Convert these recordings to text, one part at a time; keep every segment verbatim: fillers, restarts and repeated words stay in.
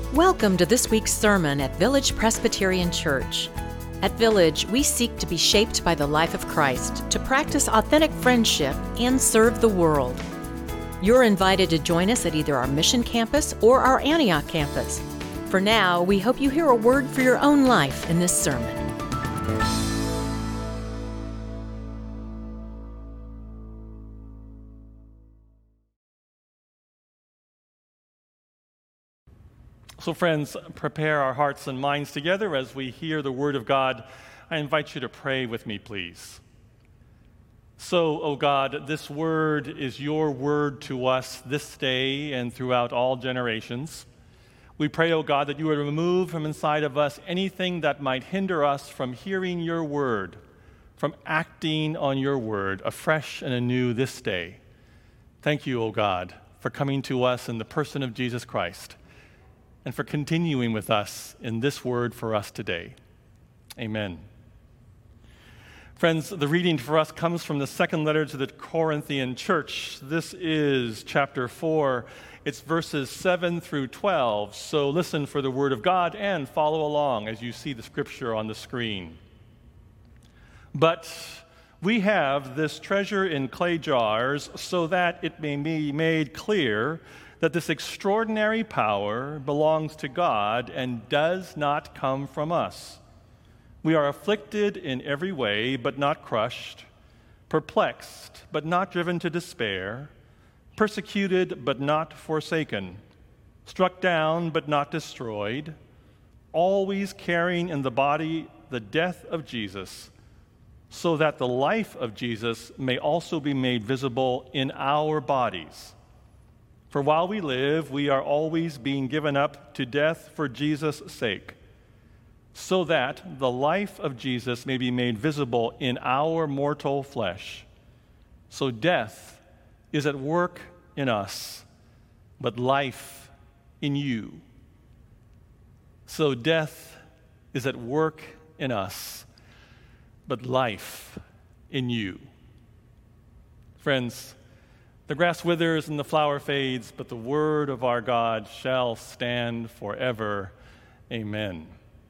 Welcome to this week's sermon at Village Presbyterian Church. At Village, we seek to be shaped by the life of Christ, to practice authentic friendship, and serve the world. You're invited to join us at either our Mission Campus or our Antioch campus. For now, we hope you hear a word for your own life in this sermon. So friends, prepare our hearts and minds together as we hear the Word of God. I invite you to pray with me, please. So, O God, this Word is your Word to us this day and throughout all generations. We pray, O God, that you would remove from inside of us anything that might hinder us from hearing your Word, from acting on your Word afresh and anew this day. Thank you, O God, for coming to us in the person of Jesus Christ, and for continuing with us in this word for us today. Amen. Friends, the reading for us comes from the second letter to the Corinthian church. This is chapter four. It's verses seven through twelve. So listen for the word of God and follow along as you see the scripture on the screen. But we have this treasure in clay jars so that it may be made clear that this extraordinary power belongs to God and does not come from us. We are afflicted in every way, but not crushed, perplexed, but not driven to despair, persecuted, but not forsaken, struck down, but not destroyed, always carrying in the body the death of Jesus, so that the life of Jesus may also be made visible in our bodies. For while we live, we are always being given up to death for Jesus' sake, so that the life of Jesus may be made visible in our mortal flesh. So death is at work in us, but life in you. So death is at work in us, but life in you. Friends, the grass withers and the flower fades, but the word of our God shall stand forever. Amen.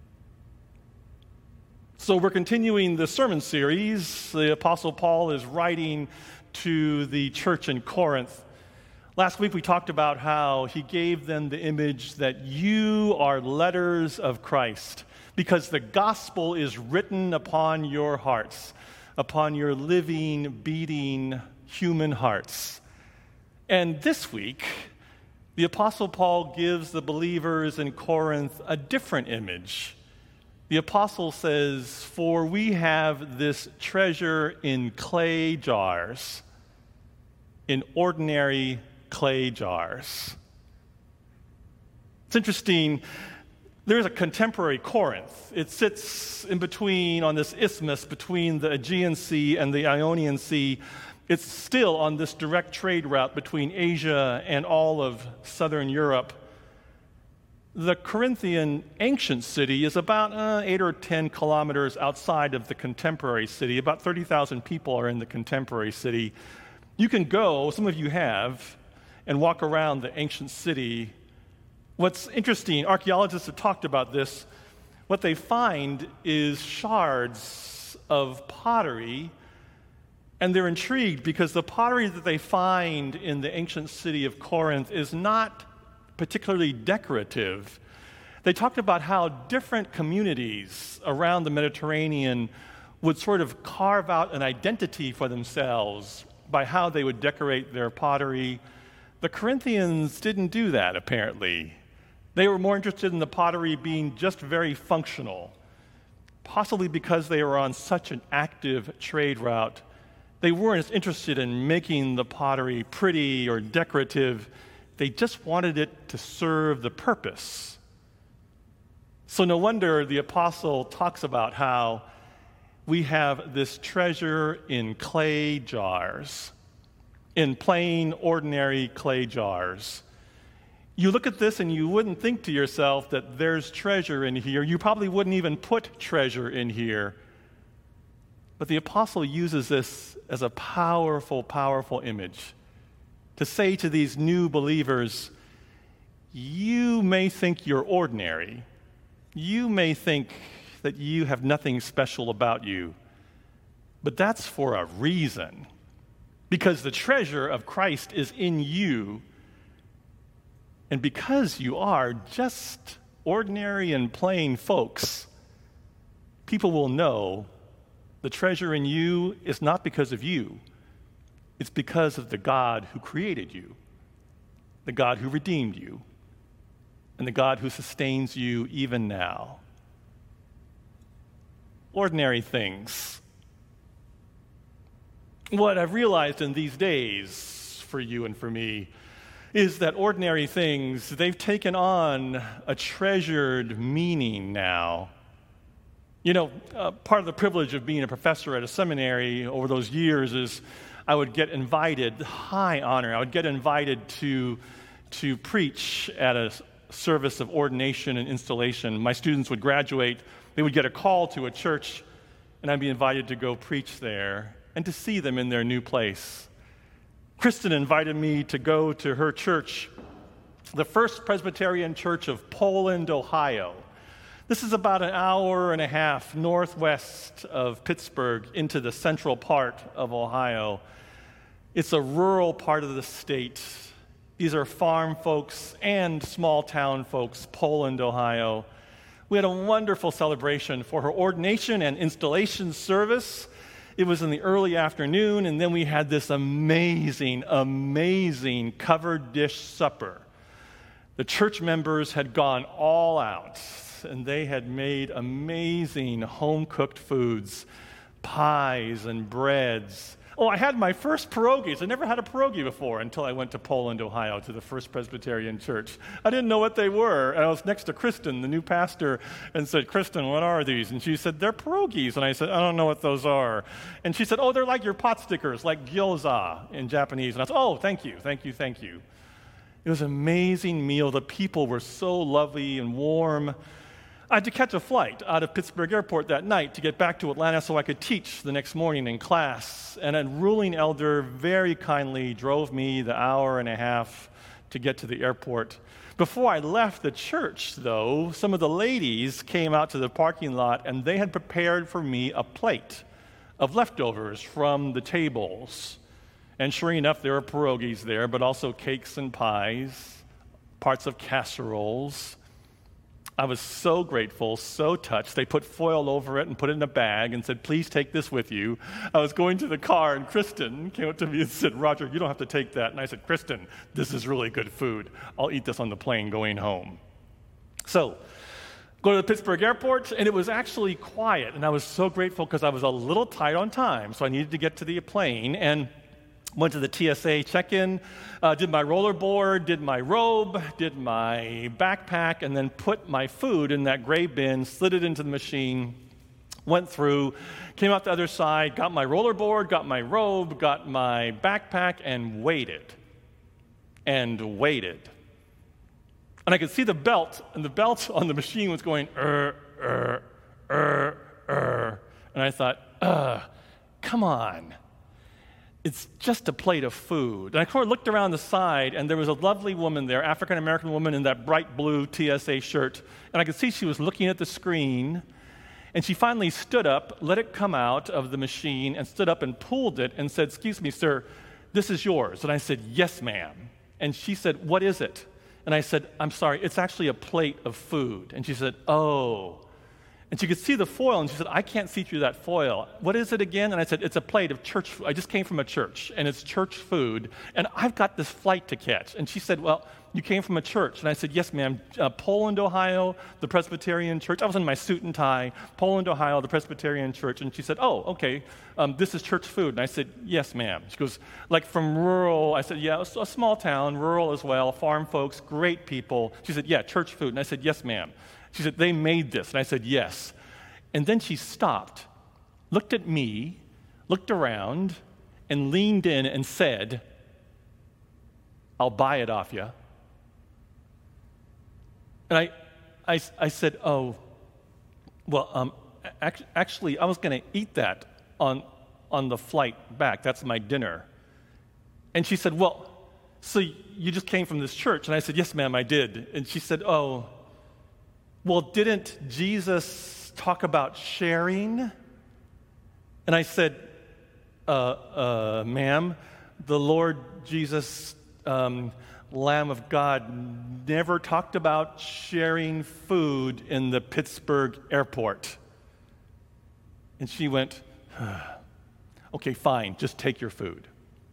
So we're continuing the sermon series. The Apostle Paul is writing to the church in Corinth. Last week we talked about how he gave them the image that you are letters of Christ, because the gospel is written upon your hearts, upon your living, beating human hearts. And this week, the Apostle Paul gives the believers in Corinth a different image. The Apostle says, "For we have this treasure in clay jars, in ordinary clay jars." It's interesting. There's a contemporary Corinth. It sits in between, on this isthmus between the Aegean Sea and the Ionian Sea. It's still on this direct trade route between Asia and all of southern Europe. The Corinthian ancient city is about uh, eight or ten kilometers outside of the contemporary city. About thirty thousand people are in the contemporary city. You can go, some of you have, and walk around the ancient city. What's interesting, archaeologists have talked about this. What they find is shards of pottery. And they're intrigued because the pottery that they find in the ancient city of Corinth is not particularly decorative. They talked about how different communities around the Mediterranean would sort of carve out an identity for themselves by how they would decorate their pottery. The Corinthians didn't do that, apparently. They were more interested in the pottery being just very functional, possibly because they were on such an active trade route. They weren't as interested in making the pottery pretty or decorative. They just wanted it to serve the purpose. So no wonder the apostle talks about how we have this treasure in clay jars, in plain, ordinary clay jars. You look at this and you wouldn't think to yourself that there's treasure in here. You probably wouldn't even put treasure in here. But the apostle uses this as a powerful, powerful image to say to these new believers, you may think you're ordinary. You may think that you have nothing special about you. But that's for a reason. Because the treasure of Christ is in you. And because you are just ordinary and plain folks, people will know the treasure in you is not because of you. It's because of the God who created you, the God who redeemed you, and the God who sustains you even now. Ordinary things. What I've realized in these days, for you and for me, is that ordinary things, they've taken on a treasured meaning now. You know, uh, part of the privilege of being a professor at a seminary over those years is I would get invited, high honor, I would get invited to, to preach at a service of ordination and installation. My students would graduate, they would get a call to a church, and I'd be invited to go preach there and to see them in their new place. Kristen invited me to go to her church, the First Presbyterian Church of Poland, Ohio. This is about an hour and a half northwest of Pittsburgh into the central part of Ohio. It's a rural part of the state. These are farm folks and small town folks, Poland, Ohio. We had a wonderful celebration for her ordination and installation service. It was in the early afternoon, and then we had this amazing, amazing covered dish supper. The church members had gone all out, and they had made amazing home-cooked foods, pies and breads. Oh, I had my first pierogies. I never had a pierogi before until I went to Poland, Ohio, to the First Presbyterian Church. I didn't know what they were. And I was next to Kristen, the new pastor, and said, Kristen, what are these? And she said, they're pierogies. And I said, I don't know what those are. And she said, oh, they're like your pot stickers, like gyoza in Japanese. And I said, oh, thank you, thank you, thank you. It was an amazing meal. The people were so lovely and warm. I had to catch a flight out of Pittsburgh Airport that night to get back to Atlanta so I could teach the next morning in class. And a ruling elder very kindly drove me the hour and a half to get to the airport. Before I left the church, though, some of the ladies came out to the parking lot and they had prepared for me a plate of leftovers from the tables. And sure enough, there were pierogies there, but also cakes and pies, parts of casseroles. I was so grateful, so touched. They put foil over it and put it in a bag and said, please take this with you. I was going to the car, and Kristen came up to me and said, Roger, you don't have to take that. And I said, Kristen, this is really good food. I'll eat this on the plane going home. So, go to the Pittsburgh Airport, and it was actually quiet. And I was so grateful because I was a little tight on time, so I needed to get to the plane. And went to the T S A check-in, uh, did my rollerboard, did my robe, did my backpack, and then put my food in that gray bin, slid it into the machine, went through, came out the other side, got my rollerboard, got my robe, got my backpack, and waited. And waited. And I could see the belt, and the belt on the machine was going, er, er, er, er. And I thought, ugh, come on. It's just a plate of food. And I kind of looked around the side, and there was a lovely woman there, African-American woman in that bright blue T S A shirt. And I could see she was looking at the screen, and she finally stood up, let it come out of the machine, and stood up and pulled it and said, excuse me, sir, this is yours. And I said, yes, ma'am. And she said, what is it? And I said, I'm sorry, it's actually a plate of food. And she said, oh. And she could see the foil, and she said, I can't see through that foil. What is it again? And I said, it's a plate of church food. I just came from a church, and it's church food, and I've got this flight to catch. And she said, well, you came from a church. And I said, yes, ma'am, uh, Poland, Ohio, the Presbyterian Church. I was in my suit and tie, Poland, Ohio, the Presbyterian Church. And she said, oh, okay, um, this is church food. And I said, yes, ma'am. She goes, like from rural. I said, yeah, a small town, rural as well, farm folks, great people. She said, yeah, church food. And I said, yes, ma'am. She said, they made this. And I said, yes. And then she stopped, looked at me, looked around, and leaned in and said, I'll buy it off you. And I, I, I said, oh, well, um, ac- actually, I was going to eat that on, on the flight back. That's my dinner. And she said, well, so you just came from this church? And I said, yes, ma'am, I did. And she said, oh, well, didn't Jesus talk about sharing? And I said, uh, uh, ma'am, the Lord Jesus, um, Lamb of God, never talked about sharing food in the Pittsburgh airport. And she went, okay, fine, just take your food.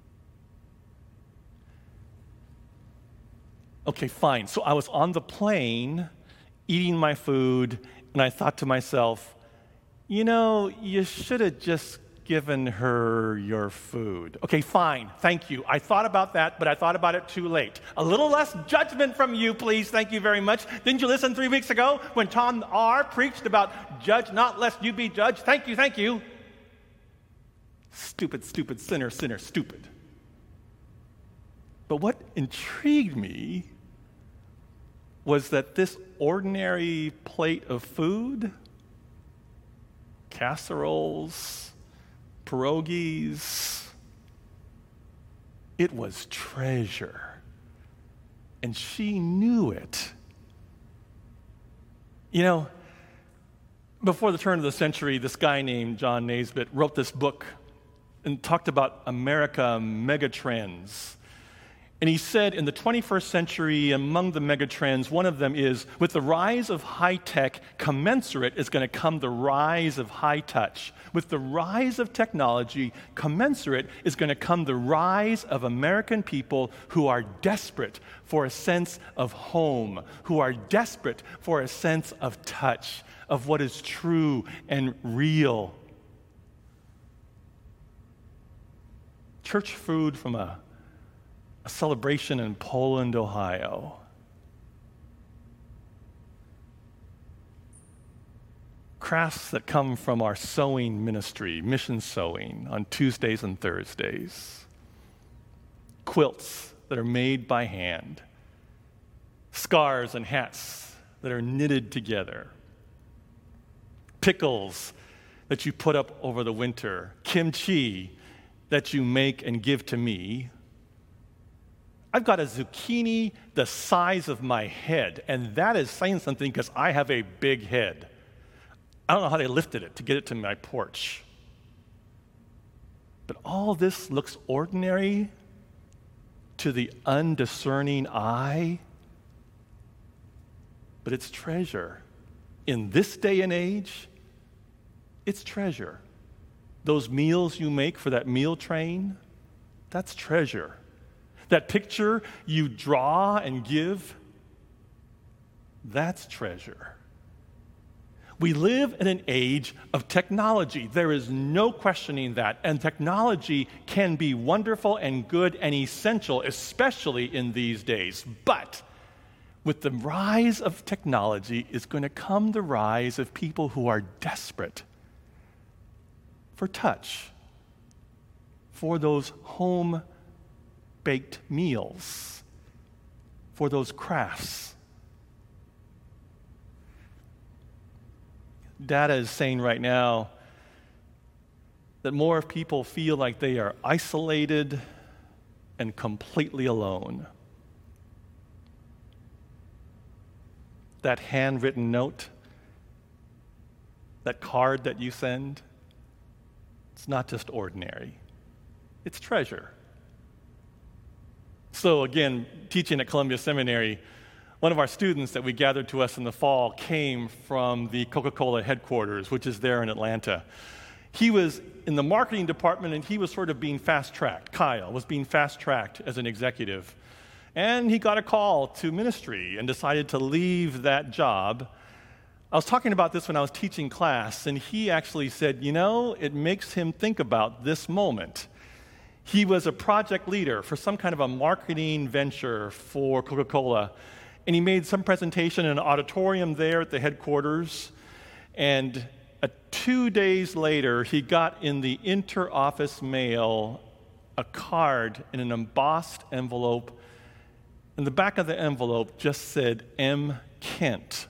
Okay, fine. So I was on the plane eating my food, and I thought to myself, you know, you should have just given her your food. Okay, fine. Thank you. I thought about that, but I thought about it too late. A little less judgment from you, please. Thank you very much. Didn't you listen three weeks ago when Tom R. preached about judge not lest you be judged? Thank you, thank you. Stupid, stupid, sinner, sinner, stupid. But what intrigued me was that this ordinary plate of food, casseroles, pierogies, it was treasure. And she knew it. You know, before the turn of the century, this guy named John Naisbitt wrote this book and talked about America megatrends. And he said in the twenty-first century, among the megatrends, one of them is, with the rise of high-tech, commensurate is going to come the rise of high-touch. With the rise of technology, commensurate is going to come the rise of American people who are desperate for a sense of home, who are desperate for a sense of touch, of what is true and real. Church food from a A celebration in Poland, Ohio. Crafts that come from our sewing ministry, mission sewing, on Tuesdays and Thursdays. Quilts that are made by hand. Scarves and hats that are knitted together. Pickles that you put up over the winter. Kimchi that you make and give to me. I've got a zucchini the size of my head, and that is saying something because I have a big head. I don't know how they lifted it to get it to my porch. But all this looks ordinary to the undiscerning eye, but it's treasure. In this day and age, it's treasure. Those meals you make for that meal train, that's treasure. That picture you draw and give, that's treasure. We live in an age of technology. There is no questioning that. And technology can be wonderful and good and essential, especially in these days. But with the rise of technology is going to come the rise of people who are desperate for touch, for those home baked meals, for those crafts. Data is saying right now that more people feel like they are isolated and completely alone. That handwritten note, that card that you send, it's not just ordinary, it's treasure. So again, teaching at Columbia Seminary, one of our students that we gathered to us in the fall came from the Coca-Cola headquarters, which is there in Atlanta. He was in the marketing department, and he was sort of being fast-tracked. Kyle was being fast-tracked as an executive. And he got a call to ministry and decided to leave that job. I was talking about this when I was teaching class, and he actually said, you know, it makes him think about this moment. He was a project leader for some kind of a marketing venture for Coca-Cola, and he made some presentation in an auditorium there at the headquarters, and uh, two days later, he got in the inter-office mail a card in an embossed envelope, and the back of the envelope just said M. Kent.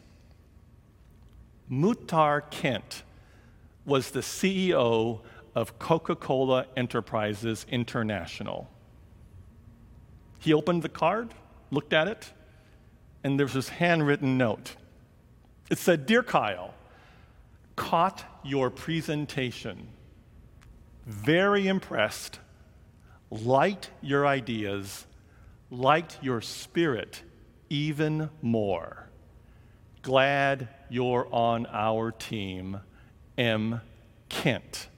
Muhtar Kent was the C E O of Coca-Cola Enterprises International. He opened the card, looked at it, and there was this handwritten note. It said, "Dear Kyle, caught your presentation. Very impressed. Liked your ideas. Liked your spirit even more. Glad you're on our team. M. Kent."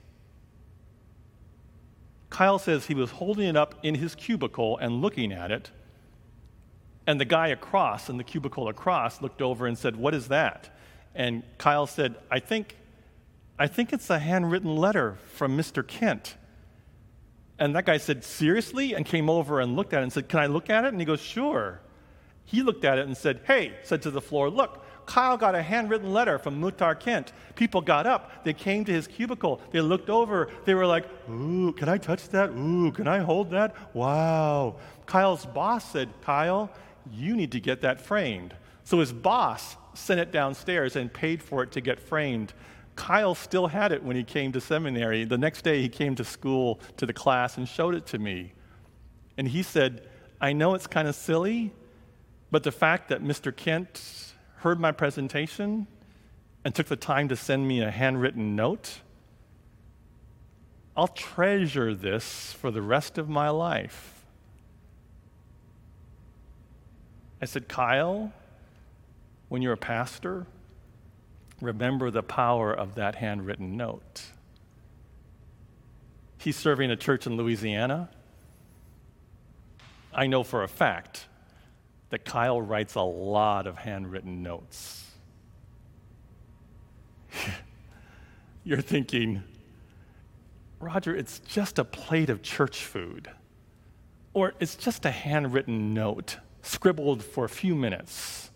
Kyle says he was holding it up in his cubicle and looking at it, and the guy across, in the cubicle across, looked over and said, "What is that?" And Kyle said, I think, I think it's a handwritten letter from Mister Kent." And that guy said, "Seriously?" and came over and looked at it and said, "Can I look at it?" And he goes, "Sure." He looked at it and said, "Hey," said to the floor, "look, Kyle got a handwritten letter from Muhtar Kent." People got up. They came to his cubicle. They looked over. They were like, "Ooh, can I touch that? Ooh, can I hold that? Wow." Kyle's boss said, "Kyle, you need to get that framed." So his boss sent it downstairs and paid for it to get framed. Kyle still had it when he came to seminary. The next day he came to school, to the class, and showed it to me. And he said, "I know it's kind of silly, but the fact that Mister Kent heard my presentation and took the time to send me a handwritten note, I'll treasure this for the rest of my life." I said, "Kyle, when you're a pastor, remember the power of that handwritten note." He's serving a church in Louisiana. I know for a fact that Kyle writes a lot of handwritten notes. You're thinking, "Roger, it's just a plate of church food," or "it's just a handwritten note scribbled for a few minutes."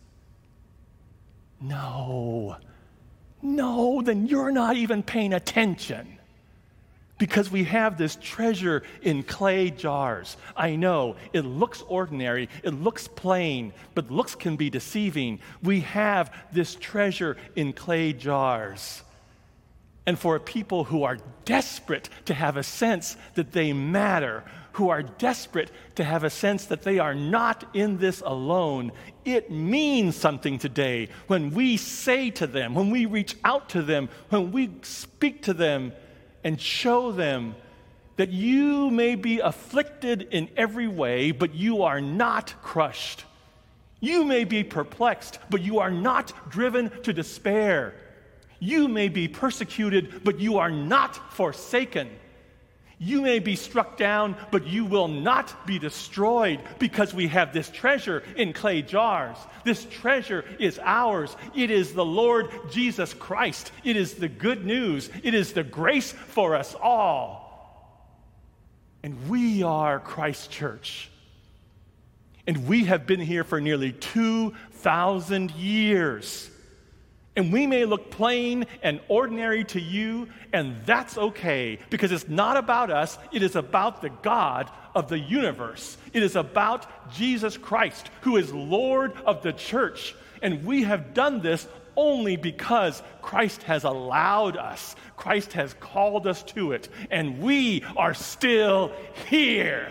No, no, then you're not even paying attention. Because we have this treasure in clay jars. I know, it looks ordinary, it looks plain, but looks can be deceiving. We have this treasure in clay jars. And for a people who are desperate to have a sense that they matter, who are desperate to have a sense that they are not in this alone, it means something today when we say to them, when we reach out to them, when we speak to them, and show them that you may be afflicted in every way, but you are not crushed. You may be perplexed, but you are not driven to despair. You may be persecuted, but you are not forsaken. You may be struck down, but you will not be destroyed, because we have this treasure in clay jars. This treasure is ours. It is the Lord Jesus Christ. It is the good news. It is the grace for us all. And we are Christ Church. And we have been here for nearly two thousand years. And we may look plain and ordinary to you, and that's okay, because it's not about us. It is about the God of the universe. It is about Jesus Christ, who is Lord of the church. And we have done this only because Christ has allowed us. Christ has called us to it, and we are still here.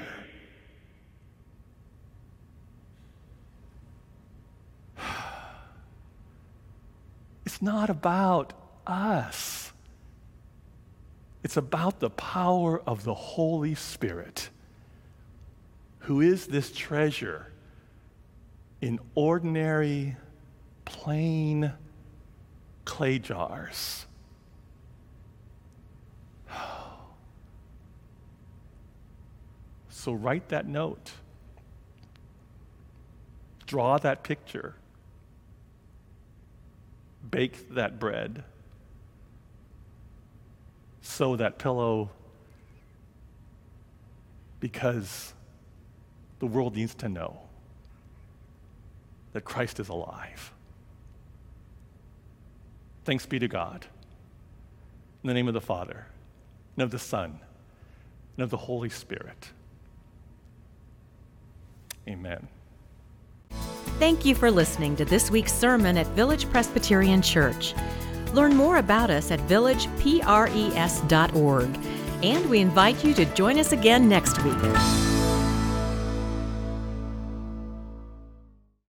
It's not about us. It's about the power of the Holy Spirit, who is this treasure in ordinary, plain clay jars. So write that note. Draw that picture. Bake that bread. Sew that pillow, because the world needs to know that Christ is alive. Thanks be to God. In the name of the Father, and of the Son, and of the Holy Spirit. Amen. Thank you for listening to this week's sermon at Village Presbyterian Church. Learn more about us at village pres dot org, and we invite you to join us again next week.